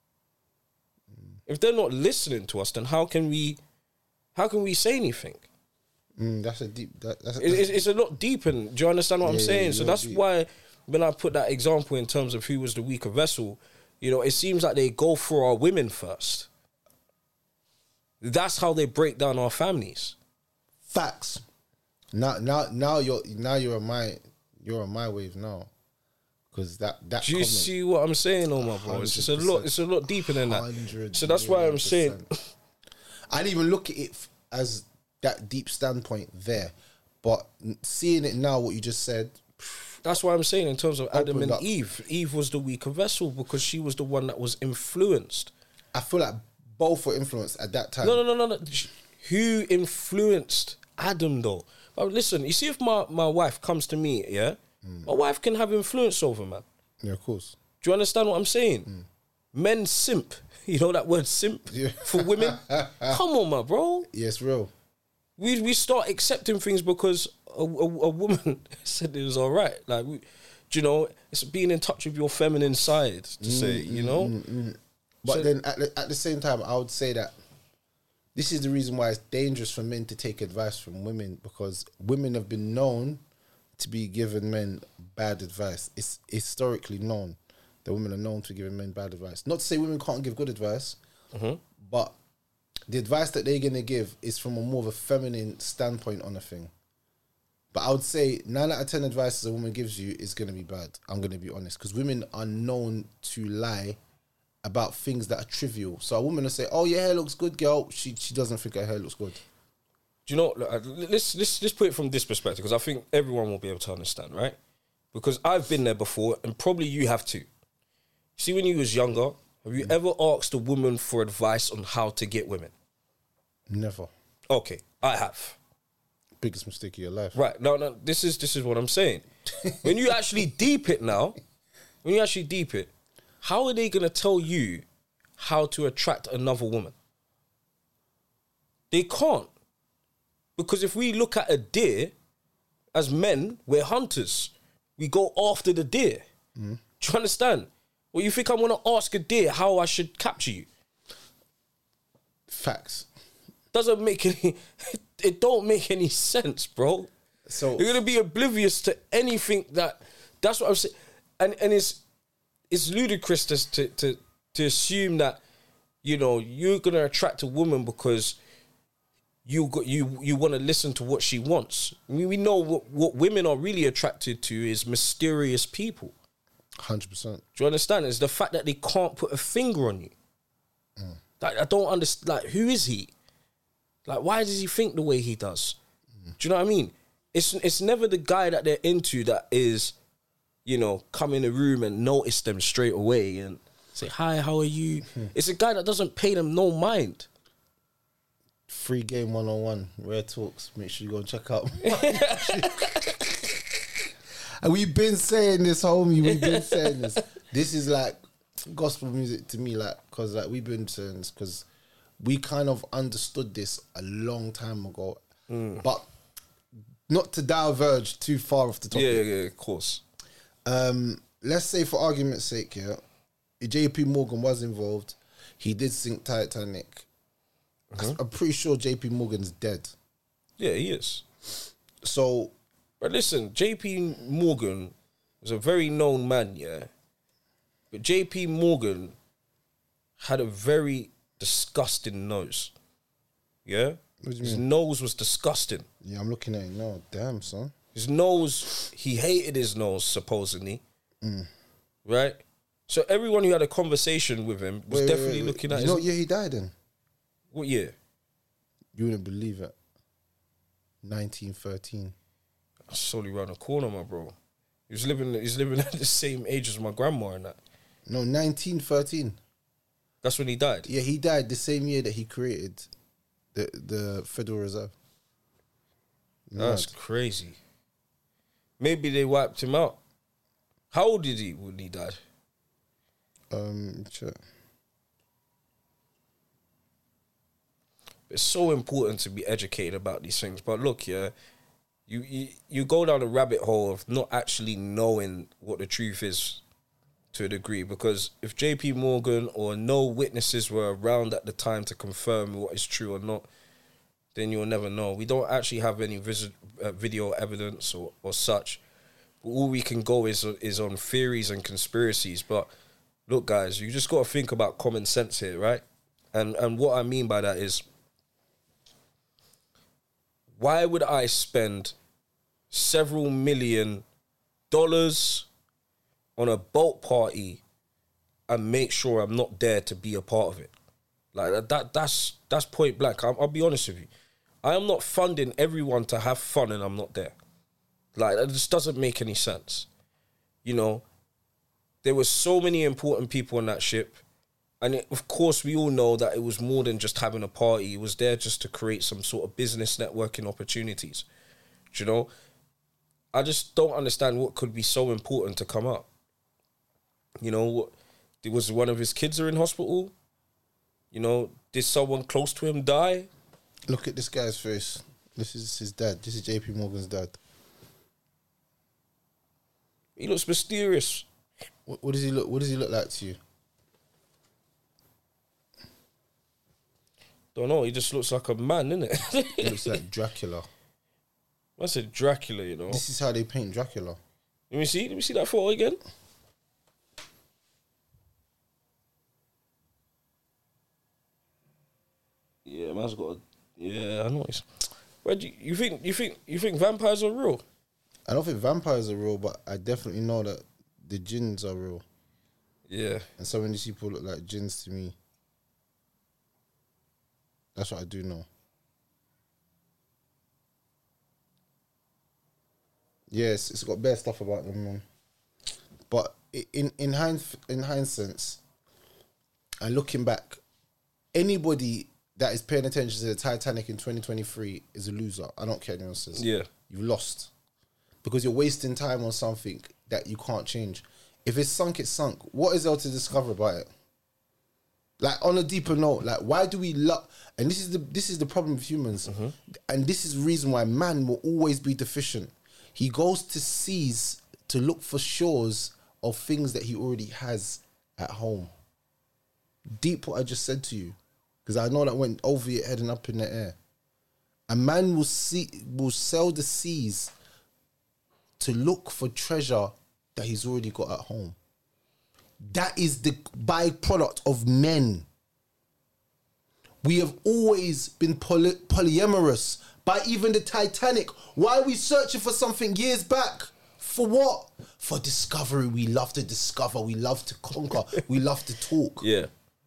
If they're not listening to us, then how can we say anything? That's a deep. It's a lot deeper. Do you understand what I'm saying? So that's why when I put that example in terms of who was the weaker vessel, you know, it seems like they go for our women first. That's how they break down our families. Facts. Now you're on my wave now. Because that do you see what I'm saying, my bro? It's a lot deeper than that. So that's why I'm saying I didn't even look at it as that deep standpoint there. But seeing it now, what you just said, that's why I'm saying in terms of Adam and Eve. Eve was the weaker vessel because she was the one that was influenced. I feel like both were influenced at that time. No. Who influenced Adam though? But listen, you see, if my wife comes to me, yeah, my wife can have influence over man. Yeah, of course. Do you understand what I'm saying? Men simp. You know that word simp for women? Come on, my bro. Yeah, it's real. We start accepting things because a woman said it was all right. Like, do you know, it's being in touch with your feminine side to say, you know. But so, then at the same time, I would say that this is the reason why it's dangerous for men to take advice from women, because women have been known to be giving men bad advice. It's historically known. that women are known for giving men bad advice. Not to say women can't give good advice, but the advice that they're going to give is from a more of a feminine standpoint on a thing. But I would say 9 out of 10 advice a woman gives you is going to be bad. I'm going to be honest. Because women are known to lie about things that are trivial. So a woman will say, oh, your hair looks good, girl. She doesn't think her hair looks good. Do you know, let's put it from this perspective, because I think everyone will be able to understand, right? Because I've been there before, and probably you have too. See, when you was younger, have you ever asked a woman for advice on how to get women? Never. Okay, I have. Biggest mistake of your life. Right. No, this is what I'm saying. When you actually deep it now, how are they going to tell you how to attract another woman? They can't. Because if we look at a deer, as men, we're hunters. We go after the deer. Do you understand? Well, you think I'm going to ask a deer how I should capture you? Facts. Doesn't make any... It don't make any sense, bro. So you're going to be oblivious to anything that... That's what I'm saying. And it's ludicrous to assume that, you know, you're going to attract a woman because you want to listen to what she wants. I mean, we know what women are really attracted to is mysterious people. 100%. Do you understand? It's the fact that they can't put a finger on you. Like, I don't understand. Like, who is he? Like, why does he think the way he does? Do you know what I mean? It's never the guy that they're into that is, you know, come in the room and notice them straight away and say, hi, how are you? It's a guy that doesn't pay them no mind. Free game 101, Rare Talks. Make sure you go and check out. And we've been saying this, homie. We've been saying this. This is like gospel music to me, like, because like we've been saying this because we kind of understood this a long time ago, but not to diverge too far off the topic. Yeah, of course. Let's say, for argument's sake, yeah, JP Morgan was involved. He did sink Titanic. I'm pretty sure JP Morgan's dead. Yeah, he is. So, but listen, JP Morgan was a very known man, yeah. But JP Morgan had a very disgusting nose. Yeah? What do you His mean? nose was disgusting. Yeah, I'm looking at it now. Damn, son. His nose, he hated his nose, supposedly. Right? So everyone who had a conversation with him was definitely looking at You know what year he died in? What year? You wouldn't believe it. 1913. That's solely around the corner, my bro. He's living at the same age as my grandma and that. No, 1913. That's when he died? Yeah, he died the same year that he created the Federal Reserve. That's crazy. Maybe they wiped him out. How old is he when he died? Sure. It's so important to be educated about these things. But look, yeah, you go down a rabbit hole of not actually knowing what the truth is to a degree. Because if JP Morgan or no witnesses were around at the time to confirm what is true or not, then you'll never know. We don't actually have any video evidence or such. But all we can go is on theories and conspiracies. But look, guys, you just got to think about common sense here, right? And what I mean by that is, why would I spend several $1 million on a boat party and make sure I'm not there to be a part of it? Like that's point blank. I'll be honest with you. I am not funding everyone to have fun and I'm not there. Like, that just doesn't make any sense. You know, there were so many important people on that ship. And of course, we all know that it was more than just having a party. It was there just to create some sort of business networking opportunities. Do you know? I just don't understand what could be so important to come up. You know, was one of his kids are in hospital? You know, did someone close to him die? Look at this guy's face. This is his dad. This is JP Morgan's dad. He looks mysterious. What does he look? What does he look like to you? Don't know. He just looks like a man, innit? He looks like Dracula. I said Dracula, you know. This is how they paint Dracula. Let me see that photo again. Yeah, man's got. I know. Where do you think vampires are real? I don't think vampires are real, but I definitely know that the jinns are real. Yeah. And some of these people look like jinns to me. That's what I do know. Yes, it's got bare stuff about them, man. But in hindsight, and looking back, anybody that is paying attention to the Titanic in 2023 is a loser. I don't care what anyone says. Yeah. You've lost. Because you're wasting time on something that you can't change. If it's sunk, it's sunk. What is there to discover about it? Like, on a deeper note, like, why do we love... And this is the problem with humans. Mm-hmm. And this is the reason why man will always be deficient. He goes to seas to look for shores of things that he already has at home. Deep what I just said to you. Because I know that went over your head and up in the air. A man will sail the seas to look for treasure that he's already got at home. That is the byproduct of men. We have always been polyamorous. By even the Titanic. Why are we searching for something years back? For what? For discovery. We love to discover. We love to conquer. We love to talk. Yeah.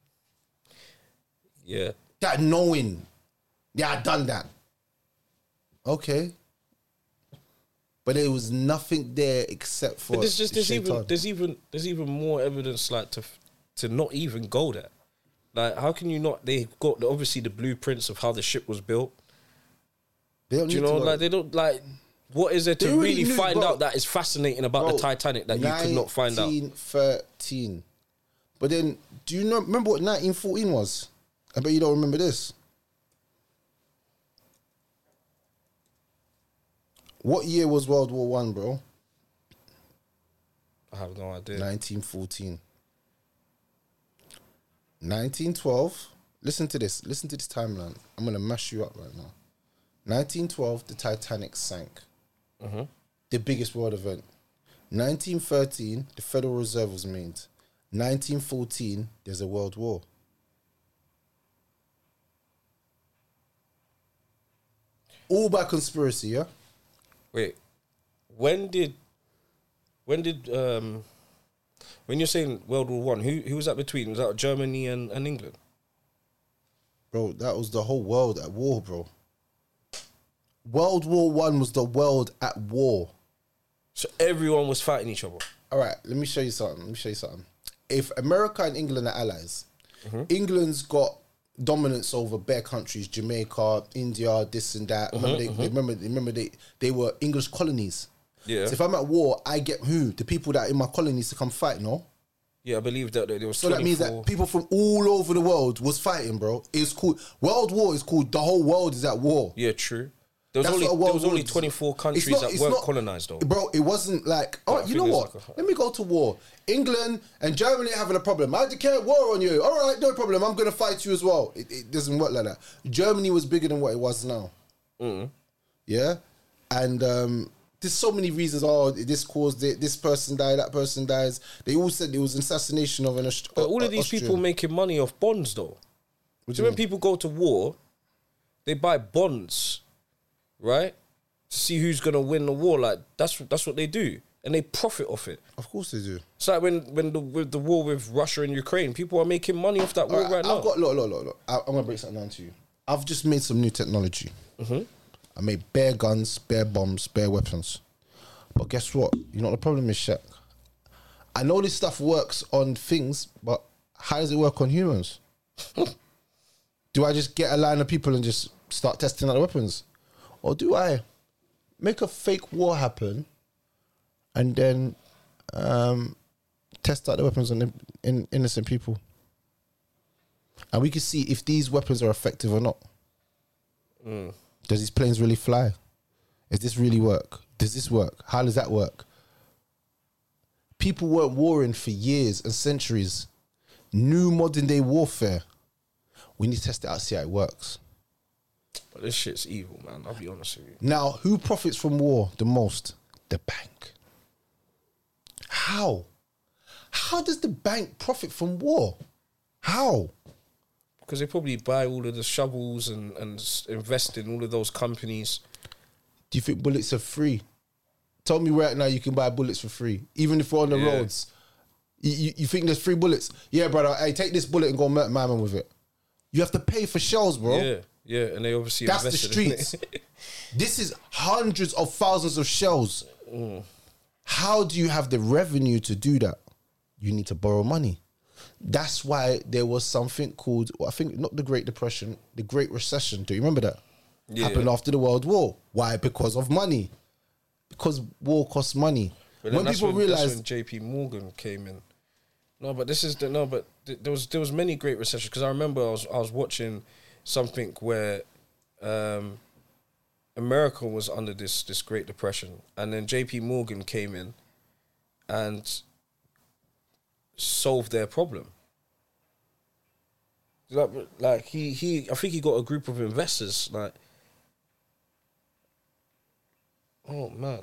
Yeah. That knowing. Yeah, I done that. Okay. But there was nothing there except for. But there's even more evidence like to not even go there. Like, how can you not? They've got obviously the blueprints of how the ship was built. They don't Do you know? Like, they don't like. What is there to really find out that is fascinating about the Titanic that you could not find out? 1913. But then, do you know? Remember what 1914 was? I bet you don't remember this. What year was World War I, bro? I have no idea. 1914. 1912. Listen to this. Listen to this timeline. I'm going to mash you up right now. 1912, the Titanic sank. Mm-hmm. The biggest world event. 1913, the Federal Reserve was made. 1914, there's a world war. All by conspiracy, yeah? Wait, when you're saying World War One, who was that between? Was that Germany and England? Bro, that was the whole world at war, bro. World War One was the world at war. So everyone was fighting each other. All right, let me show you something. If America and England are allies, mm-hmm. England's got dominance over bare countries, Jamaica, India, this and that. Remember they were English colonies. Yeah. So if I'm at war, I get who? The people that are in my colonies to come fight, no? Yeah, I believe that there was. So that means that people from all over the world was fighting, bro. It's called World War. Is called the whole world is at war. Yeah, true. There was only 24 countries that weren't colonized, though. Bro, it wasn't like, oh, you know what? Let me go to war. England and Germany are having a problem. I declare war on you. All right, no problem. I'm going to fight you as well. It doesn't work like that. Germany was bigger than what it was now. Mm. Yeah? And there's so many reasons. Oh, this caused it. This person died. That person dies. They all said it was an assassination of an Austrian. But all of these people making money off bonds, though. So when people go to war, they buy bonds, right? To see who's gonna win the war. Like that's what they do, and they profit off it. Of course they do. It's like with the war with Russia and Ukraine, people are making money off that war right now. Look. I'm gonna break something down to you. I've just made some new technology. Mm-hmm. I made bare guns, bare bombs, bare weapons. But guess what? You know what the problem is, Shaq? I know this stuff works on things, but how does it work on humans? Do I just get a line of people and just start testing out the weapons? Or do I make a fake war happen and then test out the weapons on innocent people? And we can see if these weapons are effective or not. Mm. Does these planes really fly? Does this really work? Does this work? How does that work? People weren't warring for years and centuries. New modern day warfare. We need to test it out, see how it works. But this shit's evil, man. I'll be honest with you. Now, who profits from war the most? The bank. How? How does the bank profit from war? How? Because they probably buy all of the shovels and invest in all of those companies. Do you think bullets are free? Tell me right now you can buy bullets for free, even if we're on the roads. You think there's free bullets? Yeah, brother. Hey, take this bullet and go murder my man with it. You have to pay for shells, bro. Yeah, and they obviously that's the streets. This is hundreds of thousands of shells. How do you have the revenue to do that? You need to borrow money. That's why there was something called, I think, not the Great Depression, the Great Recession. Do you remember that? Yeah. Happened after the World War. Why? Because of money. Because war costs money. But when people realize, that's when JP Morgan came in. There was many Great Recessions, because I remember I was watching something where America was under this Great Depression, and then JP Morgan came in and solved their problem. Like he I think he got a group of investors, like, oh man.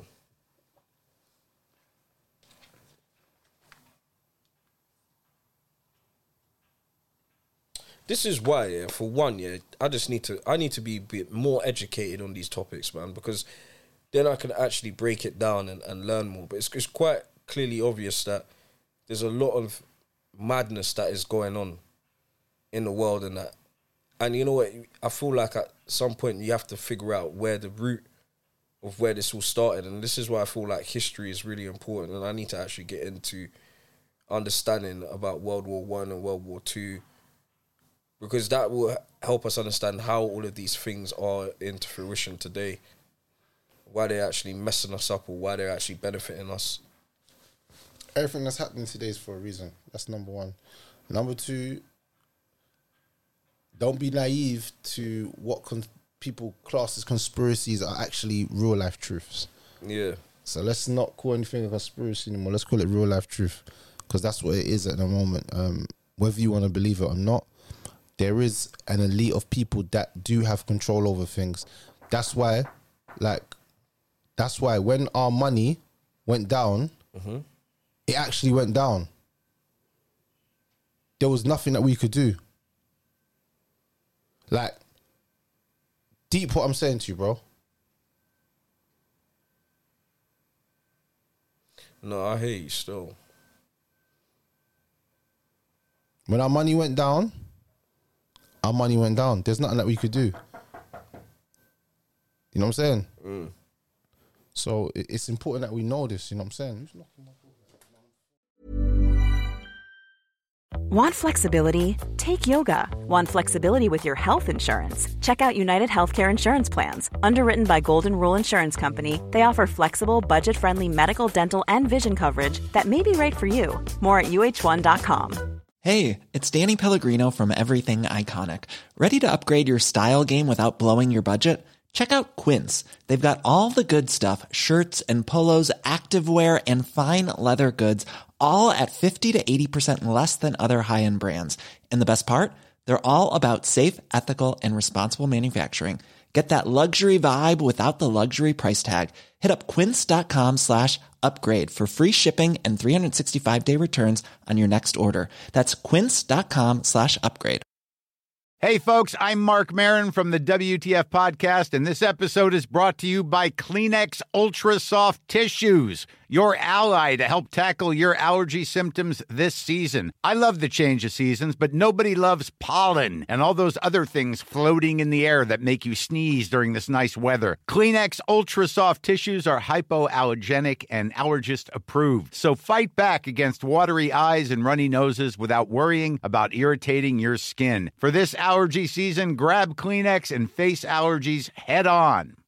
This is why, for one, I need to be a bit more educated on these topics, man, because then I can actually break it down and learn more. But it's quite clearly obvious that there's a lot of madness that is going on in the world and that. And you know what? I feel like at some point you have to figure out where the root of where this all started. And this is why I feel like history is really important. And I need to actually get into understanding about World War I and World War II, because that will help us understand how all of these things are into fruition today, why they're actually messing us up or why they're actually benefiting us. Everything that's happening today is for a reason. That's number one. Number two, don't be naive to what people class as conspiracies are actually real life truths. Yeah. So let's not call anything a conspiracy anymore. Let's call it real life truth, because that's what it is at the moment. Whether you want to believe it or not, there is an elite of people that do have control over things. That's why when our money went down, it actually went down. There was nothing that we could do. Like, deep what I'm saying to you, bro. No, I hear you still. When our money went down, our money went down. There's nothing that we could do. You know what I'm saying? So it's important that we know this. You know what I'm saying? Want flexibility? Take yoga. Want flexibility with your health insurance? Check out United Healthcare Insurance Plans. Underwritten by Golden Rule Insurance Company, they offer flexible, budget-friendly medical, dental, and vision coverage that may be right for you. More at uh1.com. Hey, it's Danny Pellegrino from Everything Iconic. Ready to upgrade your style game without blowing your budget? Check out Quince. They've got all the good stuff, shirts and polos, activewear, and fine leather goods, all at 50 to 80% less than other high-end brands. And the best part? They're all about safe, ethical, and responsible manufacturing. Get that luxury vibe without the luxury price tag. Hit up quince.com/upgrade for free shipping and 365-day returns on your next order. That's quince.com/upgrade. Hey, folks, I'm Mark Maron from the WTF Podcast, and this episode is brought to you by Kleenex Ultra Soft Tissues, your ally to help tackle your allergy symptoms this season. I love the change of seasons, but nobody loves pollen and all those other things floating in the air that make you sneeze during this nice weather. Kleenex Ultra Soft Tissues are hypoallergenic and allergist approved, so fight back against watery eyes and runny noses without worrying about irritating your skin. For this allergy season, grab Kleenex and face allergies head on.